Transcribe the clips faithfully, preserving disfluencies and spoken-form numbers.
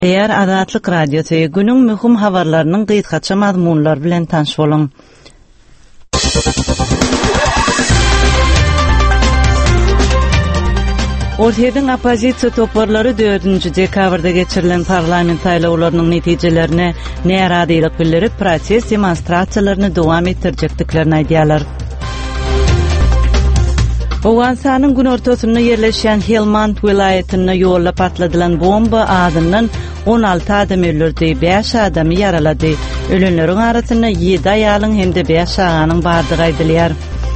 Eğer Azatlyk Radiosu günüň möhüm habarlarynyň gysgaça mazmunlary bilen tanış boluň. Ortaýyň opozisiýa toparlary dördünji dekabrda geçirilen parlament saýlawlarynyň netijelerine näradylyk bildirip protest demonstrasiýalaryny dowam etdirjekdiklerini aýdýarlar. Owganistanyň gün ortasynda yerleşen Helmand vilayatyna ýolda patladylan bomba adından on alty adam öldürdi, beş adamy yaralady. Ölenleriň arasynda ýedi aýalyň hemde beş aganyň bardygy aýdylýar.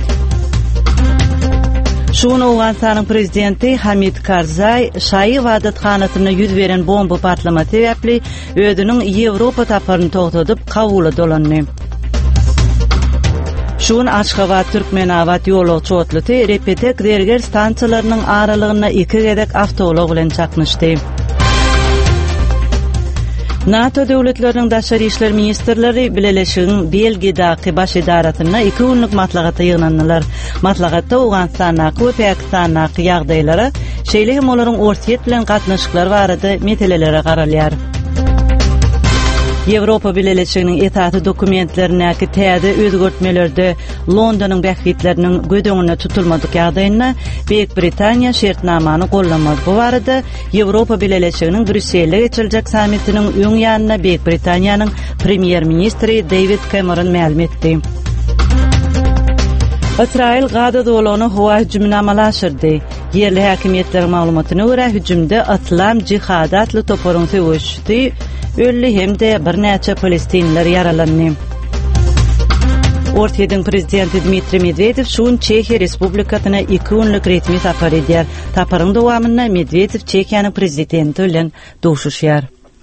Şunu Owganistanyň prezidenti Hamid Karzai şaý wadatxanasyna ýüz beren bomba patlamasy sebäpli ödüniň Ýewropa taparyny togtadyp kabuly dolandy. Şun Aşgabat Türkmenawat ýolu çotluty Repetek derger stansiýalarynyň aralygyna iki gedek awtolog bilen çaknyşdy. NATO döwletleriniň daşary işler ministrleri Birleşigiň Belgiýadaky baş idaratyna iki günlük matlagaty ýygnadylar. Matlagatda Owganistanyň we Pakistanyň ýagdaýlary, şeýle hem olaryň ortaýet bilen gatnaşyklary barada meselelere garalýar. Ýewropa Birleşiginiň etaty dokumentlerindäki täze özgertmelerde Londonyň bähitleriniň gödeňine tutulmadyk ýagdaýynda Büyük Britaniýa şertnamany gollamaz. Bu barada Ýewropa Birleşiginiň Brüsselde geçirijek sammitiniň öň ýanyna Büyük Britaniýanyň premier ministri David Cameron ma'lum etdi. İsrail Gazada bolany howa hüjümini amalaşdyrdy. Yerli häkimetleriň maglumatyna görä hüjümde Islam Jihady atly toparyň söwüşdi. Ölli hemde bir näçe palestinler yaralandy. Ortaýyň prezidenti Dmitri Medvedev şuň Çekiýa Respublikasyna iki günlük resmi safar edýär. Taparyň dowamynda Medvedev Çekiýanyň prezidenti bilen duşuşýar.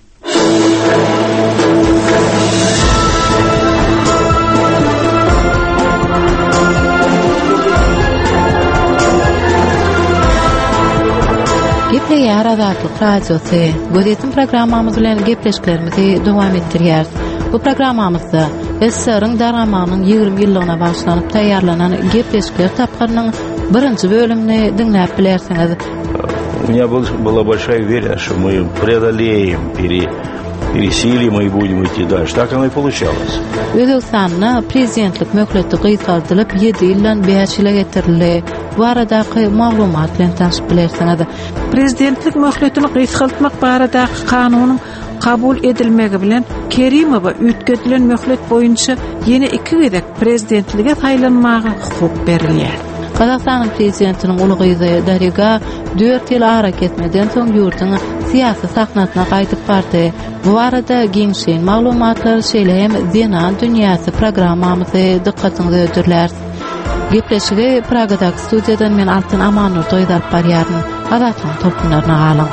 Gepleýär Azatlyk Radiosu. Gözetim programmamyz bilen gepleşiklerimizi dowam etdirýär. Bu programmamyzda S S R-yň dargamanyň ýygrimi ýyllygyna başlanyp taýýarlanan gepleşikler tapgarynyň birinji bölümini dinläp bilersiňiz. У меня была большая вера, что мы преодолеем, пере, пересилим и будем идти дальше. Так оно и получалось. Özbekistanyň prezidentlik möhleti gysgatylyp ýedi ýyldan beş ýyla getirildi. Bu aradaky maglumat bilen tanışyp bilersiňiz. Prezidentlik möhletini gysgatmak baradaky kanunyň kabul edilmegi bilen Kerimowa ütkedilen möhlet boýunça ýene iki gedek prezidentlige saýlanmagy hukuk berilýär. Kazakstanyň prezidentiniň ulygy Dariga dört ýyl ara ketmeden soň ýurtyň syýasy sahnasyna gaýdyp bardy. Bu arada giňşen maglumatlar şeýle hem Zenan dünýäsi programmamyzy dikkatiňize ödürler. Gepleşigi Pragadaky studiýadan men Altyn Amanur toýdap barýaryn. Azatlyň topunlaryna galyň.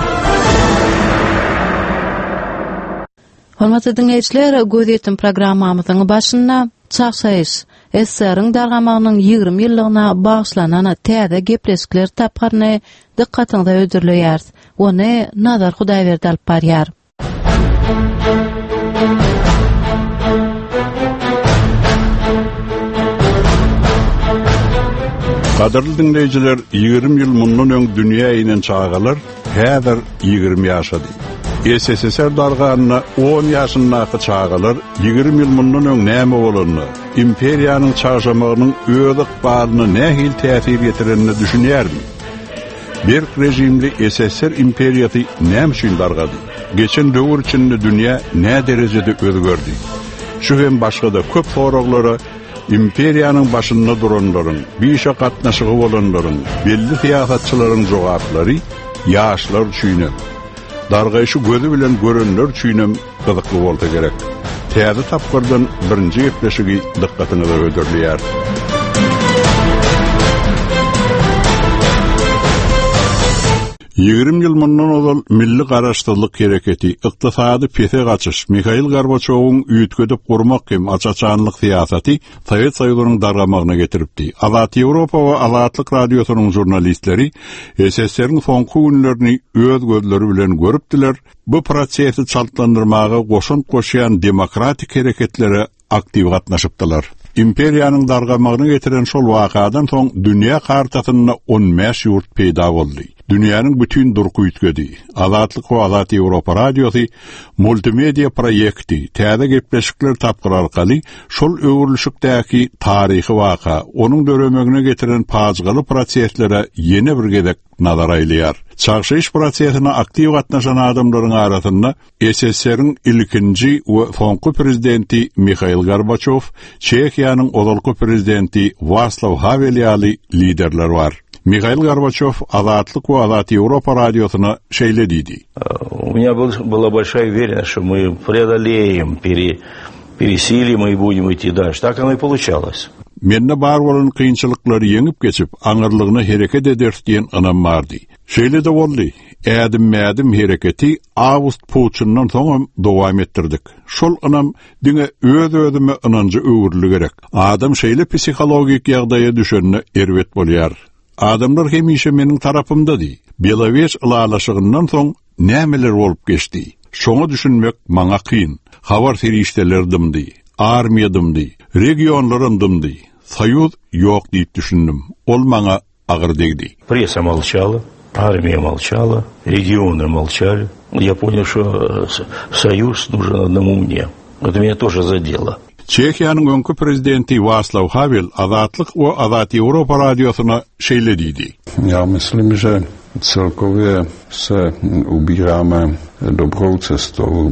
Hormatly dinleýijiler, gözetim programmamyzyň başynda çaqsaýyş S S R-yň dargamanyň ýygrimi ýyllygyna bagyşlanan täze gepleşikler tapgaryny dikkatiňize ödürleýär. Ony Nazar Hudaýberdi alyp barýar. Kadrly dinleyijiler, ýygrimi ýyl mundan öň dünýä inen çağalar häzir ýygrimi ýaşady. S S S R darganyna on ýaşyndaky çağalar ýygrimi ýyl mundan öň näme bolanyny, imperiýanyň çarşamagynyň öz ykbalyny nähil täsir getirenini düşünýärmi? Bir rejimli S S R imperiýaty näme üçin dargady? Geçen döwür içinde dünýä nä derejede özgerdi? Şu hem başga-da köp soraglary imperiýanyň başynda duranlaryň, biýişe gatnaşygy bolanlaryň, belli siýasatçylaryň jogaplary ýaşlar üçin dargaýşy gözü bilen görenler üçin gyzykly bolsa gerek. Täze tapgyrdan birinji gepleşigi dikkatiňize ödürleýär. ýygrimi ýyl mundan ozal milli garaşdyrlyk hereketi, ykdysady pese gaçyş, Mikhail Gorbaçowyň üýtgedip gurmak hem açaçanlyk siýasaty Sowet Soýuzynyň dargamagyna getiripdi. Azat Ýewropa we Azatlyk Radiosynyň jurnalistleri S S R-nyň soňky günlerini öz gözleri bilen görüpdiler. Bu prosesi çaltlandyrmaga goşun goşýan demokratik hereketlere aktiv gatnaşypdylar. imperiyanın dargamagyny getiren şol wakadan soň dünýä kartasyna on beş ýurt peýda boldy. Dünýäniň bütün durky ütkedi. Azatlyk we Azat Ýewropa radiosy multimedia projekti täze gepleşikler tapgyr arkaly şol öwürlüşükdäki taryhy waka, onuň döremegine getiren pajgaly proseslere ýene bir gezek nazar aýlýar. Çagşyş prosesine aktiv gatnaşan adamlaryň arasynda S S S R-iň ilkinji we soňky prezidenti Mikhail Gorbaçov, Çekiýanyň ozalky prezidenti Václav Havel ýaly liderler bar. Mikhail Gorbaçov Azatlyk we Azat Ýewropa radiosuna şeýle diýdi. У меня была большая уверенность, что мы преодолеем, пере, пересилим и будем идти дальше. Так оно и получалось. Menne bar bolan kynçylyklary ýeňip geçip aňyrlygyna hereket ederdiýen anam bardy. Şeýle de boldy. Ädim mädim hereketi Awgust puçundan soň dowam etdirdik. Şol anam diňe öz-özüme ynanjy öwürli gerek. Adam şeýle psikologik ýagdaýa düşenne erwet bolýar. Adamlar hemişe meniň tarapymda-dy. Belaweş ılalaşygyndan soň nämeler bolup geçdi. Şoňa düşünmek maňa kyn. Habar feriştelerdim-dy, armiýadym-dy, regionlarymdy. Союз yok diýip düşündüm. Ol maňa agyr degdi. Пресса молчала, армия молчала, регионы молчали. Я понял, что союз нужен одному мне. Это меня тоже задело. Çekiýanyň öňkü prezidenti Václav Havel Azatlyk we Azat Ýewropa radiosuna şeýle diýdi. Já myslím, že celkově se ubíráme dobrou cestou.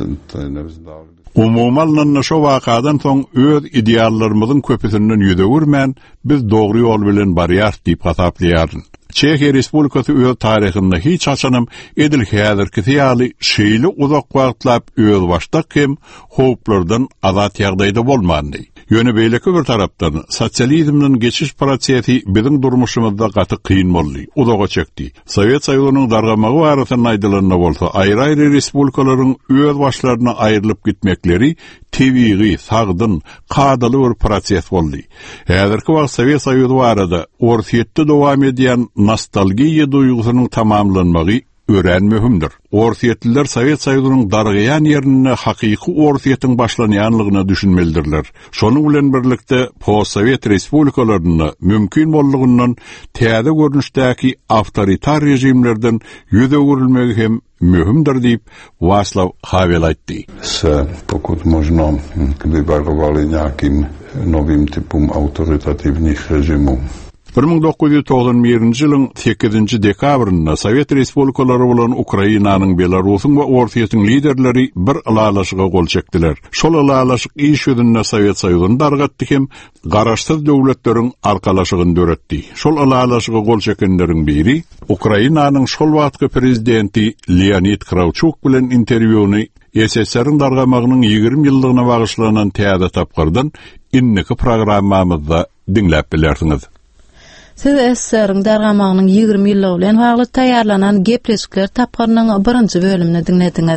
Umumalnanna şo wakadan soň öz ideallarymyzyň köpüsinden ýüdegürmän biz dogry ýol bilen barýar diýip hasaplaýaryn. Çekiýa Respublikasy öz taryhynda hiç açanam edil häzirki ýaly şeýle uzak wagtlap öz başdak hem howplardan azat ýagdaýda bolmandy. Ýöne beýleki bir tarapdan sosializmden geçiş prosesi biziň durmuşymyzda gaty kyn boldy, uzaga çekdi. Sowet Soýuzynyň dargamagy barasynda aýdylanyna bolsa, aýry-aýry respublikalaryň öz başlaryna aýrylyp gitmekleri tebiği, sagdyn, kadaly bir proses boldy. Häzirki wagt Sowet Soýuzy barada orsiýetde dowam edýän nostalgiýa duýgusynyň tamamlanmagy ören mühimdir. Orsiýetliler Sowet Soýuzynyň dargyan ýerine hakyky orsiýetiň başlanýanlygyna düşünmelidirler. Şonuň bilen birlikde post-Sowet respublikalaryna mümkin boldugyndan täze görnüşdäki awtoritar rejimlerden ýüze öwürülmegi hem mühimdir diýip Václav Havel aýtdy. Se pokud možno vyvarovali nějakým novým typům autoritativních režimů. bir ming dokuz ýüz togsan birinji ýylyň sekizinji dekabrynda Sowet respublikalary bolan Ukrainanyň, Belarusyň we Orsiýatyň liderleri bir ılalaşyga gol çekdiler. Şol ılalaşyk iş ýüzünde Sowet Soýuzyny dargatdy hem garaşsyz döwletleriň arkalaşygyny döretdi. Şol ılalaşyga gol çekenleriň biri Ukrainanyň şol wagtky prezidenti Leonid Kravchuk bilen interwýuny S S S R-iň dargamagynyň ýygrimi ýyllygyna bagyşlanan täze tapgyrdan inniki programmamyzda dinläp bilersiňiz. Siz S S S R-iň dargamagynyň ýygrimi ýyllygy bilen bagly taýýarlanan gepleşikler tapgyrynyň birinji bölümini dinlediňiz.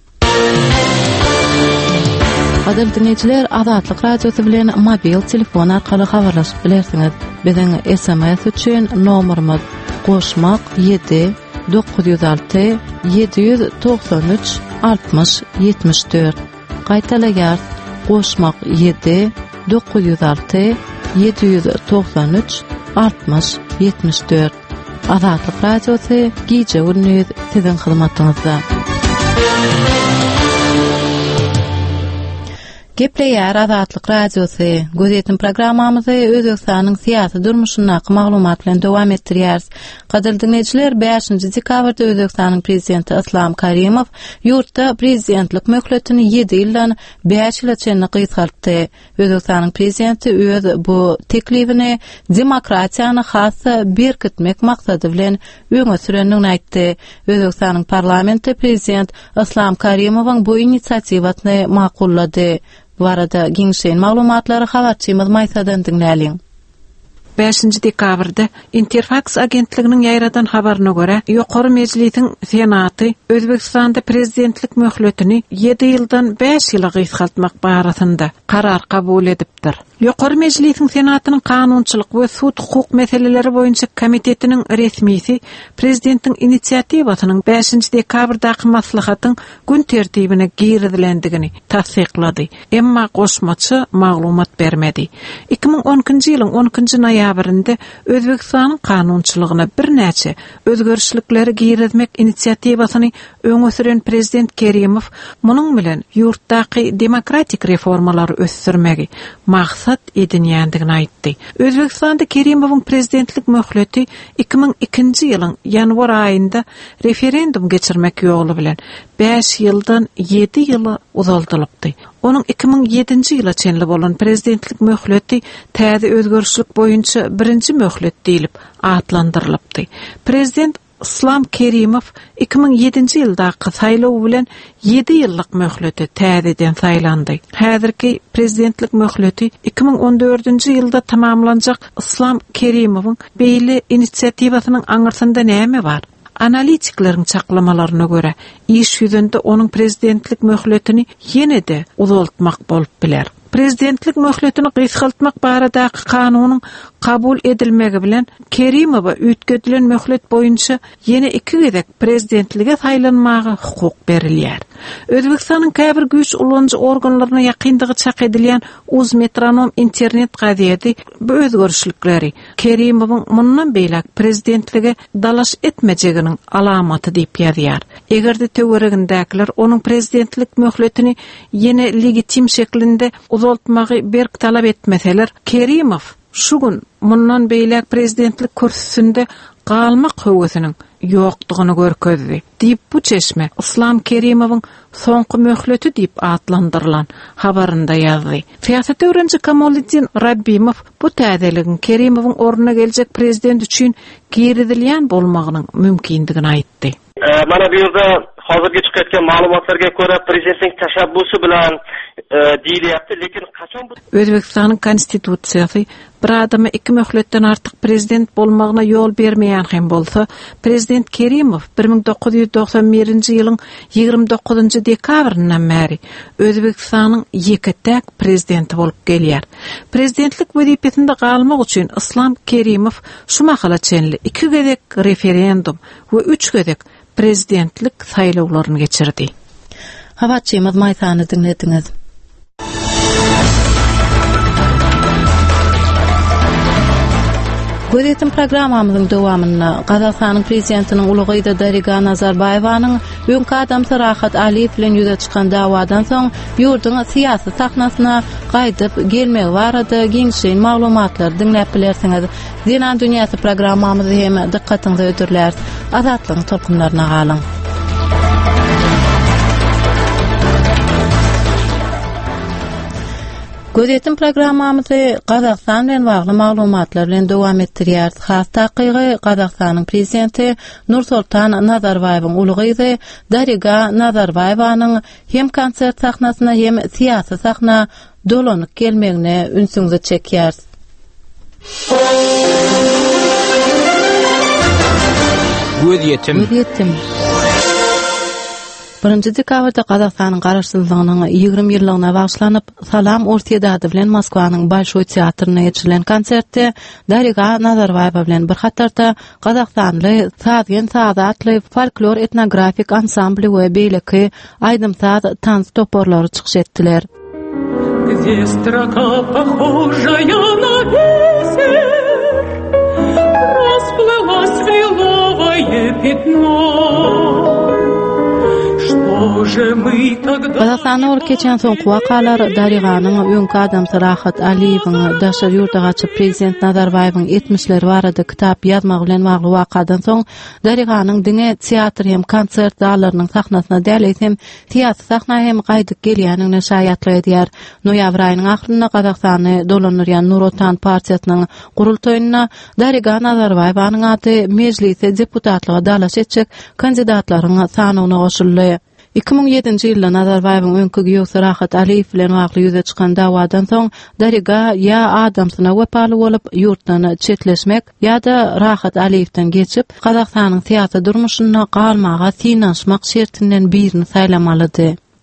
Adil dinleyijiler, Azatlyk radiosy bilen mobil telefon arkaly habarlaşyp bilersiňiz. Biziň S M S üçin nomerimiz goşmak ýedi dokuz ýüz alty ýedi ýüz toksan üç altmyş ýetmiş dört. Gaýtalaýar goşmak ýedi dokuz ýüz alty ýedi ýüz toksan üç altmyş ýetmiş dört. Azatlyk radiosy gije gündüz siziň hyzmatyňyzda. Gepleýär Azatlyk radiosy. Gözetim programmamyzy Özbekistanyň syýasy durmuşyna maglumat bilen dowam etdirýäris. Gadyr dinleyijiler, beşinji dekabrda Özbekistanyň prezidenti Islom Karimov ýurtda prezidentlik möhletini ýedi ýyldan beş ýyla çenli gysgaltdy. Özbekistanyň prezidenti öz bu teklifini demokratiýany hassa berkitmek maksady bilen öňe sürendigini aýtdy. Özbekistanyň parlamenti prezident Islom Karimowyň bu inisiatiwatyny makullady. Bu arada giňşen maglumatlary habarçymyz Maýsadan dinläliň. beşinji dekabrda Interfax agentliginiň ýaýradan habaryna görä, ýokary mejlisiň senaty Özbekistanda prezidentlik möhletini ýedi ýyldan beş ýyla gysgaltmak barasynda karar kabul edipdir. Ýokary Mejlisiň Senatynyň kanunçylyk we sud hukuk meseleleri boýunça komitetiniň resmisi prezidentiň inisiatiwasynyň beşinji dekabrdaky maslahatyň gün tertibine girdilendigini tasdiqlady. Emma goşmaçy maglumat bermedi. iki ming onunçy ýylyň onunçy noýabrynda Özbekistanyň kanunçylygyna bir näçe özgörüşlikleri girdmek inisiatiwasyny öňe süren prezident Kerimow munyň bilen ýurtdaky demokratik reformalary ösdürmegi maksat edinýändigini aýtdy. Özbekistanda Kerimowyň prezidentlik möhleti iki ming ikinji ýylyň ýanwar aýynda referendum geçirmek ýoly bilen beş ýyldan yedi ýyla uzaldylypdy. Onun iki ming yedinji ýyla çenli bolan prezidentlik möhleti täze özgörüşlik boýunça birinji möhlet diýilip atlandyrylypdy. Prezident Islam Kerimow iki ming yedinji ýyldaky saýlaw bilen yedi ýyllyk möhleti täzeden saýlandy. Häzirki prezidentlik möhleti iki ming on dördünçi ýylda tamamlanjak. Islam Kerimowyň beýle inisiatiwasynyň aňyrsynda näme bar? Analitiklerin çaklamalaryna göre iş ýüzünde onun prezidentlik möhletini ýene-de uzaltmak bolup biler. Prezidentlik möhletini gysgaltmak baradaky kanunyň kabul edilmegi bilen Kerimowa üýtgedilen möhlet boýunça ýene iki gezek prezidentlige saýlanmagy hukuk berilýär. Özbekistanyň käbir güýç ulanjy organlaryna ýakyndygy çak edilýän Uzmetronom internet gaziýeti bu özgörüşlikleri Kerimowyň mundan beýlek prezidentlige dalaş etmejeginiň alamaty diýip ýazýar. Egerde töweregindekiler onuň prezidentlik möhletini ýene legitim şeklinde uzaltmagy berk talap etmeseler, Kerimow şu gün mundan beýlek prezidentlik kürsüsinde galmak höwesiniň ýokdugyny görkezdi. Diýip bu çeşme Islam Kerimowyň soňky möhleti diýip atlandyrylan habarynda ýazdy. Fiýasat öwrençi Kamoliddin Rabbimow bu täzeligiň Kerimowyň ornuna geljek prezident üçin giridilýän bolmagynyň mümkindigini aýtdy. E, mana bu ýerda hazırki çıkayotgan ma'lumotlarga ko'ra prezidentning tashabbusi bilan e, deyilyapti, lekin qachon bu Özbekistanyň konstitutsiýasy bir adama iki möhletden artyk prezident bolmagyna ýol bermeýän hem bolsa, prezident Kerimow bir ming dokuz ýüz doksan birinji ýylyň ýygrimi dokuzunçy dekabryndan bäri Özbekistanyň ýeketäk prezidenti bolup gelýär. Prezidentlik wezipesinde galmak üçin Islam Kerimow şu mahala çenli iki gezek referendum we üç gezek prezidentlik saýlawlaryny geçirdi. Havatçymyz Maýsany dinlediňiz. Göretim programmamyzyň dowamyna Gazakstanyň prezidentiniň Ulugyda Dariga Nazarbaýewanyň öňki adamsy Rahat Aliýew bilen ýüze çykan dawadan soň ýurduň syýasy sahnasyna gaýdyp gelmegi barada giňşeň maglumatlar dinläp bilersiňiz. Zenan dünýäsi programmamyzy hem dikkatiňizi ödürler. Azatlygyň tolkunlaryna galyň. Gözetim programmamyzy Gazaksan bilen bagly maglumatlar bilen dowam etdirýär. Has takygy Gazakstanyň prezidenti Nursultan Nazarbayewiň ulugy Dariga Nazarbaýewanyň hem konsert sahnasyna hem syýasy sahna dolanyp gelmegine ünsüňizi çekýär. Gözetim. Gözetim. Birinji dekabrda Gazakstanyň garaşsyzlygynyň ýygrimi ýyllygyna baglanyp Salam Ortiýada bilen Moskwanyň Bolşoy teatryna geçirilen konsertde Dariga Nazarbayewa bilen bir hatarda Gazakstanly Sazgen Sazatly folklor etnografik ansambly we beýleki aýdymsaz tans toporlary çykyş etdiler. Где строка похожая на бисер, расплылась в лиловое пятно. Gazakstanyň ol keçen soňky wakalar Dariganyň öňki adamsy Rahat Aliýewiň daşar ýurda gaçyp prezident Nazarbayewiň etmişleri barada kitap ýazmak bilen bagly wakadan soň Dariganyň diňe teatr hem konsert zallarynyň sahnasyna däl hem teatr sahna hem gaýdyp gelýänine şaýatlyk edýär. Noýabr aýynyň ahyrynda Gazakstany dolanýan Nurotan partiýasynyň gurultoýuna Dariga Nazarbayewiň ady mejlise deputatlyga dalaş etjek kandidatlaryň sanyna goşuldy. iki ming yedinji ýylda Nazarbayewiň öňkü güýçi Rahat Aliýew bilen wagly ýüze çykan dawadan soň Dariga ýa adamsyna wepaly bolup ýurtdan çetleşmek ýa-da Rahat Aliýewden geçip Gazakstanyň syýasy durmuşyna galmaga synanşmak şertinden birini saýlamalydy.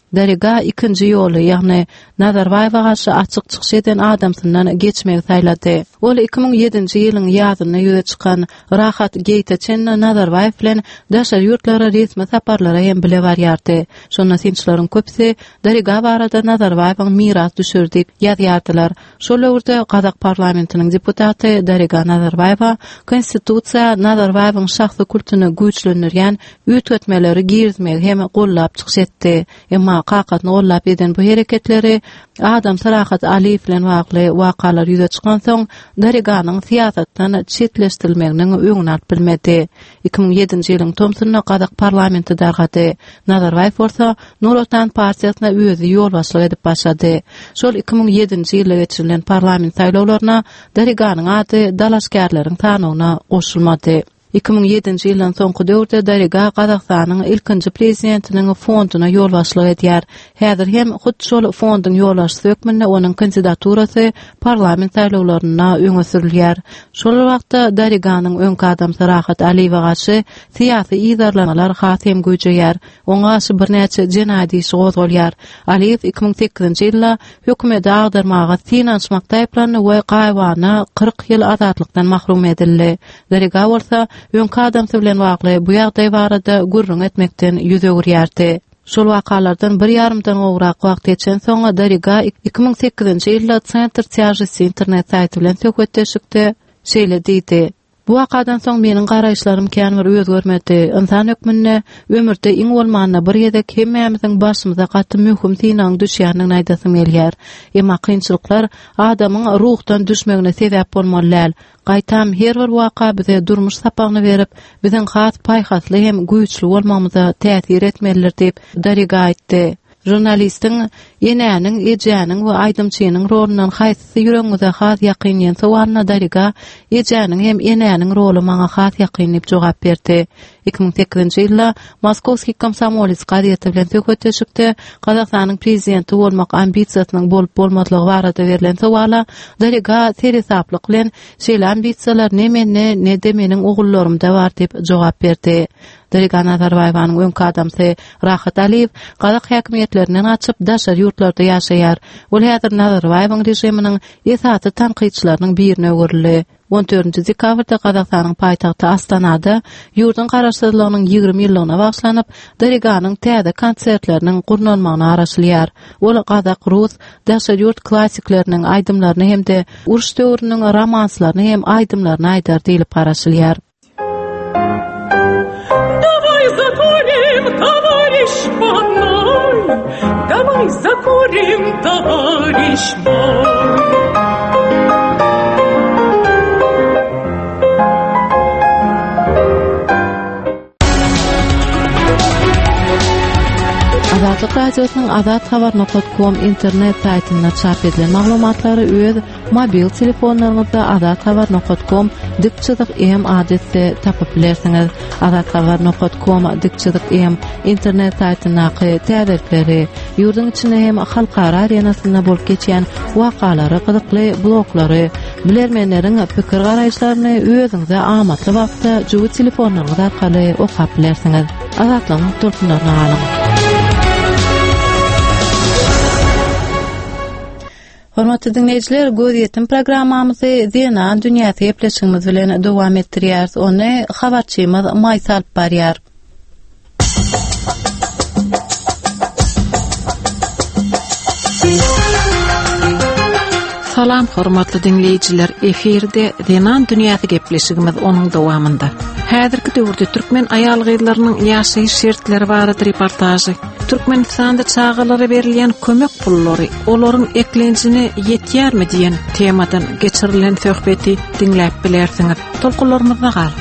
Deriga ikinci yolu, yani Nazarbayewa garşy açyk çykyş eden adamsyndan geçmegi saýlady. Ol iki ming yedinji ýylyň ýazyna ýüze çykan Rahat Geytaçen Nazarbayew bilen daşary ýurtlara resmi saparlara hem bile barýardy. Şonda sinçlaryň köpsi Deriga barada Nazarbayewiň miras düşür diýip ýazýardylar. Şol wagtda Kazak parlamentiniň deputaty Deriga Nazarbayewa konstitusiýa Nazarbayewiň şahsy kultuny güýçlendirýän üýtgetmeleri girizmegi hem gollap çykyş etdi. Emma qaqatny gollap eden bu hereketleri Adam Sarahat Aliyew bilen wagly wakalar ýüze çykan soň Deriganyň siýasatdan çetleşdirilmegini öňüne alyp bilmedi. iki ming yedinji ýylyň tomsyna Kazak parlamenti dargady. Nazarbayew bolsa Nur Otan partiýasyna özi ýol başlyk edip başlady. Şol iki ming yedinji ýylda geçirilen parlament saýlawlaryna Deriganyň ady dalaşgärleriň tanygyna goşulmady. iki ming yedinji ýylyň soňky döwürde Deriga Kazakstanyň ilkinji prezidentiniň fondyna ýol başlyk edýär. Häzir hem hut şol fondyň ýolbaşçysy hökmünde onuň kandidaturasy parlament saýlawlaryna öňe sürilýär. Şol wagtda Deriganyň öňki adam Rahat Aliyewa garşy syýasy ýydarlamalar hasem güýjeýär. Oňa garşy bir näçe jenadi iş gozulýar. Aliyew iki ming sekizinji ýylda hökümete agdarmaga finançmakda aýplanyp we gaýwany kırk ýyl azatlykdan mahrum edildi. Deriga bolsa öňki adam bilen wagly bu ýagdaý barada gurrun etmekden ýüze gürýärdi. Şol wakalardan bir ýarymdan gowrak wagt geçen soň Deriga iki ming sekizinji ýylda Centr Tiýažysy internet saýty bilen söhbetleşikde şeýle diýdi. Bu wakadan soň meniň garaýşlarym känbir özgermedi. Insan hökmünde ömürde iň bolmanyna bir ýedek hemmämiziň başymyza gaty möhüm synaň düşýäriniň aýdasym gelýär. Emma kynçylyklar adamyň ruhdan düşmegine sebäp bolmaly. Gaýtam her bir waka bize durmuş sapagyny berip, biziň has paýhasly hem güýçli bolmamyza täsir etmelidir diýip Deriga aýtdy. Jurnalistiň ýenäniň, ejäniň we aýdymçynyň rolundan haýsy ýüregiňizde has ýakynýan sowalyna Deriga ejäniň hem ýenäniň rolu maňa has ýakyn diýip jogap berdi. iki ming sekizinji ýylda Moskowski Komsomolets gazetesi bilen söhbetleşikde Kazakstanyň prezidenti bolmak ambisiýasynyň bolup bolmadlygy barada berilen sowala Deriga seresaplyk bilen şeýle ambisiýalar nemene ne de meniň ogullarymda bar diýip jogap berdi. Deriga Nazarbayewiň öňki adamsy Rahat Aliyew Kazak häkimetlerinden açyp daşary ýurtlarda ýaşaýar. Ol häzir Nazarbayewiň rejiminiň esaty tanqidçilarynyň birine öwrüldi. on dördünji dekabrda Kazakstanyň paýtagty Astanada ýurdun garaşsyzlygynyň ýygrimi ýyllygyna baglanyp Deriganyň täze konsertleriniň gurnalmagyna araşylýar. Ol Kazak, Rus, daşary ýurt klassikleriniň aýdymlaryny hemde uruş döwrüniň romanslaryny hem aýdymlaryny aýdar diýilip araşylýar. Давай закурим, товарищ мой, давай закурим, товарищ мой. Azatlyk radiosynyň azat habar nokta com internet saýtyna çap edilen maglumatlary öz mobil telefonlaryňyzda azat habar nokta com dikçilik em adresde tapyp bilersiňiz. azat habar nokta com dikçilik em internet saýtynyňky täzelikleri, ýurdun içinde hem halkara arenasyna bolup geçýän wakalary, gyzykly bloglary, bilermenleriň pikir garaýşlaryny özüňize amatly wagtda juwy telefonlaryňyz arkaly okap bilersiňiz. Azatlygyň tulkunlaryny alyň. Hormatly dinleyijiler, göz ýetim programmamyzy Zenan dünýäsi epleşigimiz bilen dowam etdirýär. Ony habarçymyz Maýsa alyp barýar. Salam hormatly dinleyijiler, eferde Zenan dünýäsi gepleşigimiz onuň dowamynda. Häzirki döwürde türkmen aýal gyýlarynyň ýaşaýyş şertleri barada reportajy. Türkmenistanda çağalara berilýän kömek pullary, olaryň eklenjini ýetýärmi diýen temadan geçirilen söhbeti dinläp bilersiňiz. Tolkunlarymyzda gal.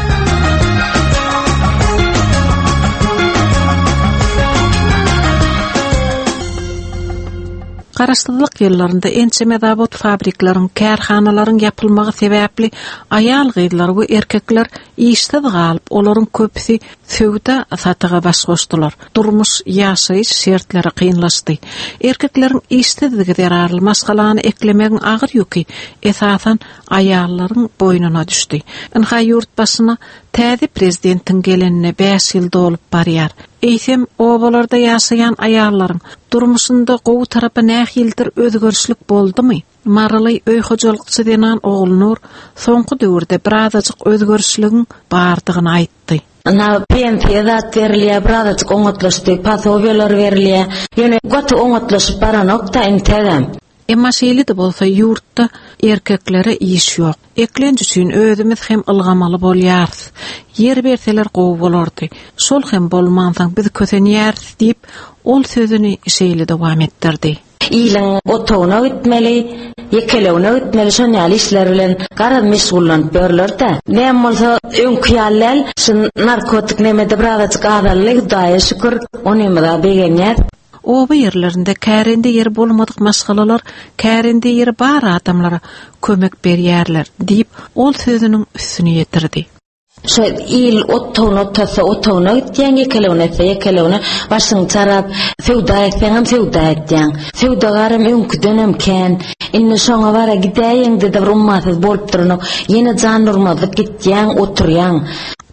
Garaşsyzlyk ýyllarynda ençeme zawod fabriklaryň, kärhanalaryň ýapylmagy sebäpli aýal gyýlar we erkekler işsiz galyp, olaryň köpüsi Söwda satyga baş goşdular. Durmuş ýaşaýyş şertleri kynlaşdy. Erkekleriň iştedigi derarly masgalany eklemegin agyr ýüki esasan aýallaryň boynuna düşdi. Ynha ýurt başyna täze prezidentiň gelenine beş ýyl dolup barýar. Eýsem obalarda ýaşaýan aýallaryň durmuşynda gowy tarapy näh ýyldyr özgörüşlik boldymy? Maraly öý hojulukçy denen oglunur soňky döwürde birazajyk özgörüşligiň bardygyny aýtdy. Na pensiyadat verilýär, birazajyk oňatlaşdy, pasowiýalar verilýär. Ýöne goty oňatlaşyp baranokda intedem. Emma şeýle de bolsa ýurtda erkeklere iş ýok. Eklenç üçin özümiz hem ılgamaly bolýarys. Yer berseler gowy bolardy. Şol hem bolmansaň biz kösenýäris diýip ol sözüni şeýle dowam etdirdi. İlan otowna gitmeli, yekelewne gitmeli, şonýaly işler bilen gara meşgullanyp berler de. Näme bolsa öňküýäller, şu narkotik nemede birazajyk adallyk daýa şükür, ony da begenýär. Oba yerlerinde kärende yer bolmadyk maşgalalar, kärende yer bar adamlara kömek berýärler diýip ol sözüniň üstüne ýetirdi. Şu il otowna otasa otowna gitýän yekelewne yekelewne başyň çarap sewda etýän sewda etýän. Sewdagarym öňküdenem kän, inne şoňa bara gidäýin de rummasyz bolup durnak. Ýene jan nurmadyk gitýän, oturýan.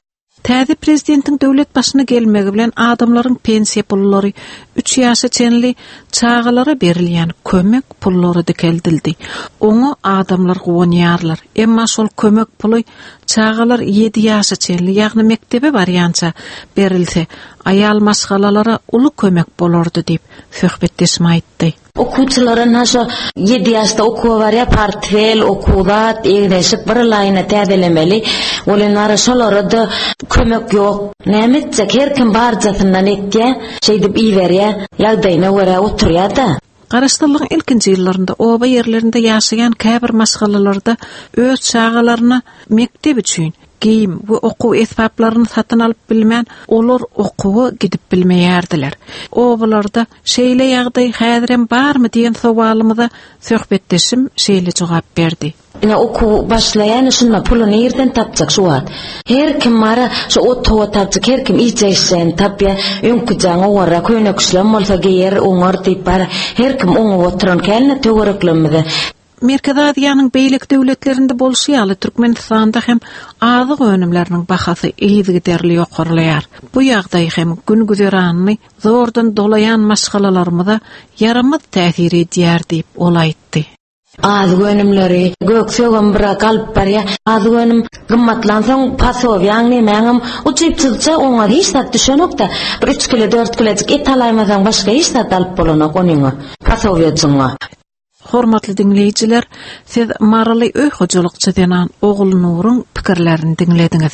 Täze prezidentiň döwlet başyna gelmegi bilen adamlaryň pensiýa pullary üç ýaşa çenli çağalara berilýän kömek pullary dikeldildi. Oňa adamlar gowunýarlar. Emma şol kömek puly çağalar ýedi ýaşa çenli, ýagny mektebe barýança berilse, aýal masgalalara uly kömek bolardy diýip söhbetdeşme aýtdy. Okuwçylaryň haşo ýedi ýaşda okuwa barýa portfel, okuwat, egdeşik bir laýyna täzelemeli. Olanlara şolara da kömek ýok. Nämetjek her kim barjasyndan etýär, şeý diýip iýberýär, ýagdaýyna görä oturýar da. Garaşdyrlygyň ilkinji ýyllarynda oba yerlerinde ýaşaýan käbir masgalalarda öz çağalaryna mektep üçin giyim we okuw esbaplaryny satyn alyp bilmän olar okuwy gidip bilmeýärdiler. Obalarda şeýle ýagdaý häzirem barmy diýen sowalymyza söhbetdeşim şeýle jogap berdi. Ine okuw başlaýan şunda puluny ýerden tapjak şu wagt. Her kim mara şu otowa tapjak, her kim iýjeşen tapýa, öňküjäň owara köynekçilen bolsa geýer oňar diýip bar. Her kim oňa oturan kelne töwereklemede. Merkezadiýanyň beýlik döwletlerinde bolşýaly Türkmenistanda hem azyk önümleriniň bahasy iýdi derli ýokarlaýar. Bu ýagdaý hem gün güzeranyny zordan dolaýan maşgalalarymyza yaramaz täsir edýär diýip ol aýtdy. Azyk önümleri göksögen bir galyp barýa, azyk önüm gymmatlansaň pasowiýaň nämäňem uçyp çyksa oňa hiç zat düşenokda bir üç kilo dört kilojik et alaýmasaň başga hiç zat alyp bolanok onyňa pasowiýaňa. Hormatly dinleyijiler, siz Maraly öý hojulukçy denen Ogul Nuruň pikirlerini dinlediňiz.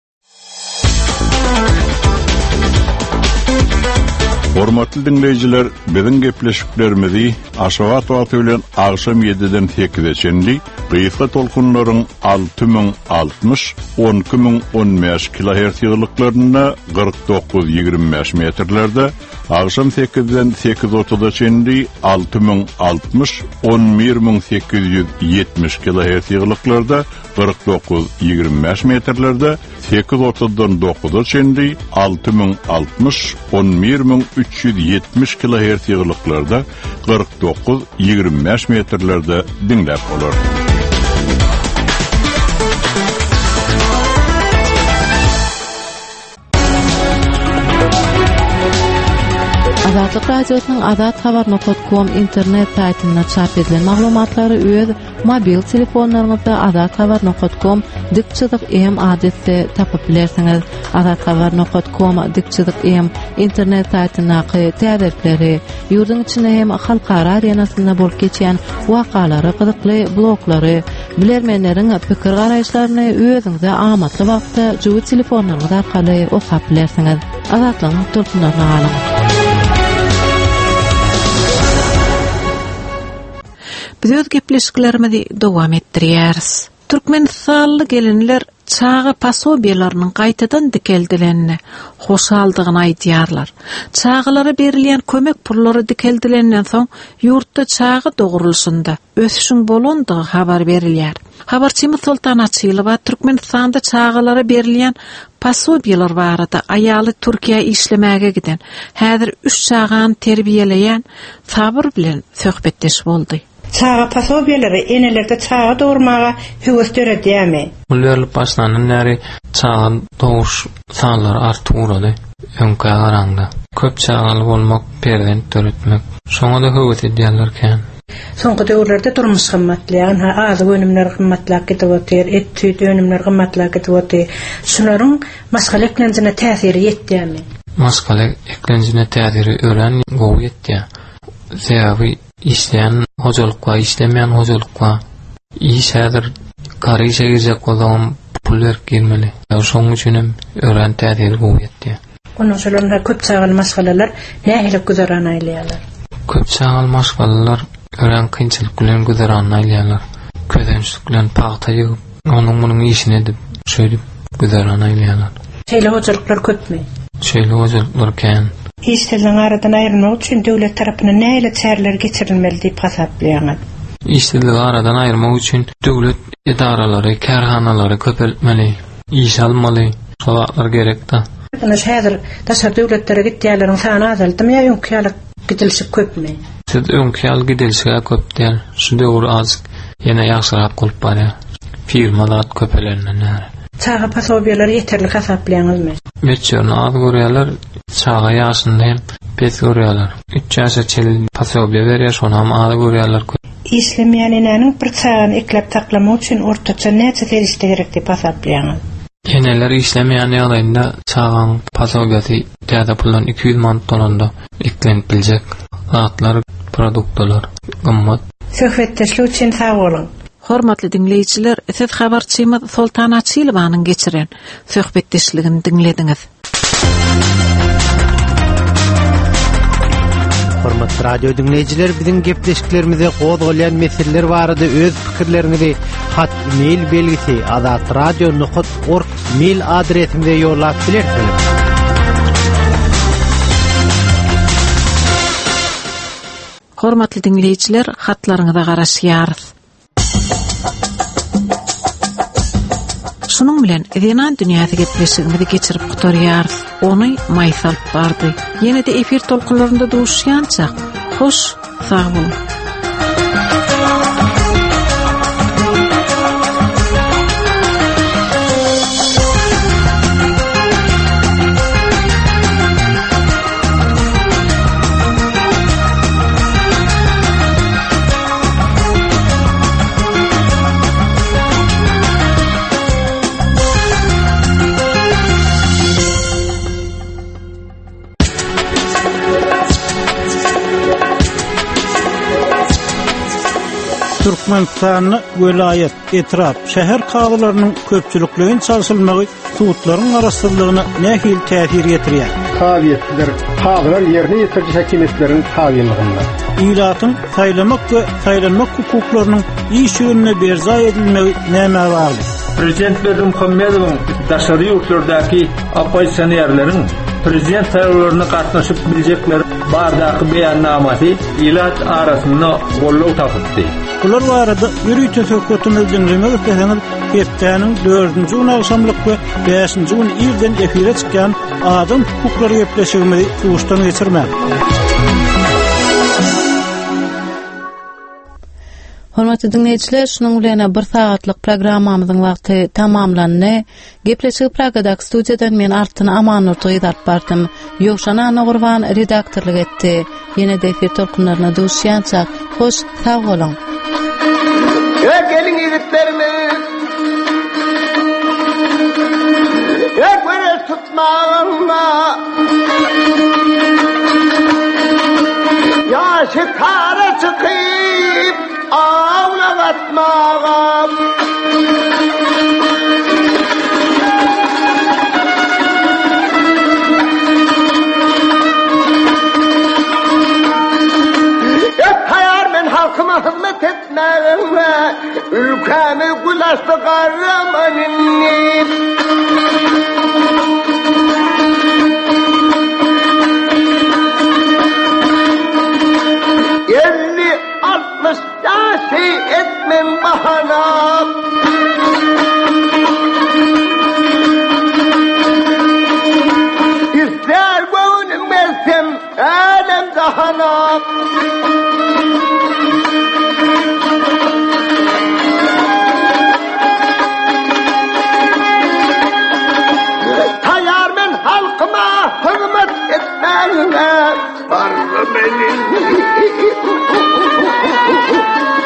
Hormatly dinleyijiler, biziň gepleşiklerimizi Aşgabat wagty bilen agşam ýediden sekize çenli gysga tolkunlaryň alty ming altmış, on iki ming on beş kilohertz ýylyklaryna kırk dokuz ýygrimi beş metrlerde, agşam sekizden sekiz otuza çenli alty ming altmış, on bir ming sekiz ýüz ýetmiş kilohertz ýylyklerde kırk dokuz ýygrimi beş metrlerde, sekiz otuzdan dokuza çenli alty ming altmış, on bir ming üç ýüz ýetmiş kilohertz ýylyklerde kırk dokuz ýygrimi beş metrlerde dinläp bolar. Azatlyk radiosynyň azat habar nokta com internet saýtyna çap edilen maglumatlary öz mobil telefonlaryňyzda azat habar nokta com dikçilik em adresde tapyp bilersiňiz. azat habar nokta com dikçilik em internet saýtyna täzelikleri, ýurdun içinde hem halkara arenasynda bolup geçýän wakalary, gyzykly bloglary, bilermenleriň pikir garaýşlaryny özüňize amatly wagtda jowy telefonlaryňyz arkaly okap bilersiňiz. Azatlygyň tulkunaryna galyň. Biz öz gepleşiklerimizi dowam etdirýäris. Türkmenistanly gelinler çağa pasobiýalarynyň gaýtadan dikeldilenine hoşaldygyny aýdýarlar. Çağalara berilýän kömek pullary dikeldilenenden soň ýurtda çağa dogurulşynda ösüşiň bolandygy habar berilýär. Habarçymyz Sultan Açylowa Türkmenistanda çağalara berilýän pasobiýalar barada aýaly Türkiýe işlemäge giden, häzir üç çağan terbiýeleýän sabır bilen söhbetdeş boldy. Çağa pasobiýalary enelerde çağa doğurmaga höwes töredýärmi? Ular başlanan näri çağa doğuş sanlary artýardy. Öňkä garanda. Köp çağaly bolmak perden töretmek. Şoňa da höwes edýärlerken. Soňky döwürlerde durmuş gymmatlaýan, ha azy önümler gymmatlap gidýär, et tüýdi önümler gymmatlap gidýär. Şolaryň maskala eklenjine täsiri ýetdimi? Maskala eklenjine täsiri ölen gowy ýetdi. Sebäbi işleyen hocalykla, işlemeyen hocalykla iş häzir gary işe girjek bolan pullar gelmeli. Şoň üçin hem ölen täsiri gowy ýetdi. Onun şolaryň köp çağaly maskalalar nähili güzaran aýlaýarlar. Köp çağaly maskalalar ölen kynçylyk bilen güzaran aýlaýarlar. Ködençlik bilen paýta ýygyp, onuň munyň işini edip, şöyle güzaran aýlaýarlar. Şeýle hocalyklar köpmi? Şeýle hocalyklar kän. İşlerden aradan ayrılmak için devlet tarafından näyle çäreler geçirilmeli diýip hasaplaýar. İşlerden aradan ayrılmak için devlet idaralary, kärhanalary köpeltmeli, iş almaly, şolatlar gerekdi. Ana häzir daşar devletlere gitýärleriň sany azaldymy ýa öňkýäl gidilşik köpmi? Siz öňkýäl gidilşige köp diýär. Şu döwür az ýene ýaşyrak bolup barýar. Firmalar köpelenýär. Çağa pasobiýalar ýeterli hasaplaýanylmy? Meçerni az görýärler, çağa ýaşynda hem pes görýärler. üç ýaşa çelin pasobiýa berýär, şonu hem az görýärler. İşlemeýän enäniň bir çağany eklep taklamak üçin ortaça näçe ferişte gerek diýip hasaplaýar. Eneler işlemeýän ýagdaýynda çağan pasobiýasy täze puldan iki yüz manat tonunda eklenip biljek. Zatlar, produktlar, gymmat. Söhbetdeşlik üçin sag bolun. Hormatly dinleýijiler, siz habarçymyz Sultan Açylowanyň geçiren söhbetdeşligini dinlediňiz. Hormatly radio dinleýijiler, biziň gepleşiklerimize gozgalayan meseleler barada öz pikirlerinizi hat mail belgisi azat radio nokta org mail adresimize ýollap bilersiniz. Hormatly dinleýijiler, hatlaryňyza garaşýarys. Şunun bilen Edenan dünýäsi gepleşigimizi geçirip gutarýarys. Ony maýsal bardy. Ýene de efir tolkunlarynda duşýança. Hoş, sag bolun. Türkmenistanyň welaýet, etrap, şäher kalalarının köpçülikliğin çalışılmagy suwutlaryň arasyndalygyna nähili täsir ýetirýär. Tabiatlar, kalalar ýerine ýetirjek häkimetleriň tabiýlygynda. Ýylatyň saýlamak we saýlanmak hukuklarynyň iş ýönüne berza edilmegi näme bardy? Prezident Berdim Muhammedowyň daşary ýurtlardaky oppositsionerleriň prezident saýlawaryna gatnaşyp biljekleri bardaky beýannamasy ýylat arasynda gollaw tapdy. Bular barada ýürüýte söhbetimizi dinlemek isteseňiz, hepdeniň dördünji gün akşamlyk we beşinji gün ýerden efire çykýan adam hukuklary gepleşigimizi suwuşdan geçirmek. Hormatly dinleýijiler, şunuň bilen bir saatlyk programmamyzyň wagty tamamlandy. Gepleşik programadak studiýadan men Artyn Amanurty ýyzap bardym. Ýokşana Nogurban redaktorlyk etdi. Ýene de efir tolkunlaryna duşýança hoş, sag bolun. Ya gelin yigitlerimiz, ya göre tutmağınla, ya şikara çıkıp ağla atmağa. Halkıma hizmet etmeme, ülkemi gülaştı kahramanım. Elli altmış yaşı etmem bahana, dahana tayar men halkıma hürmet etmeyine var benim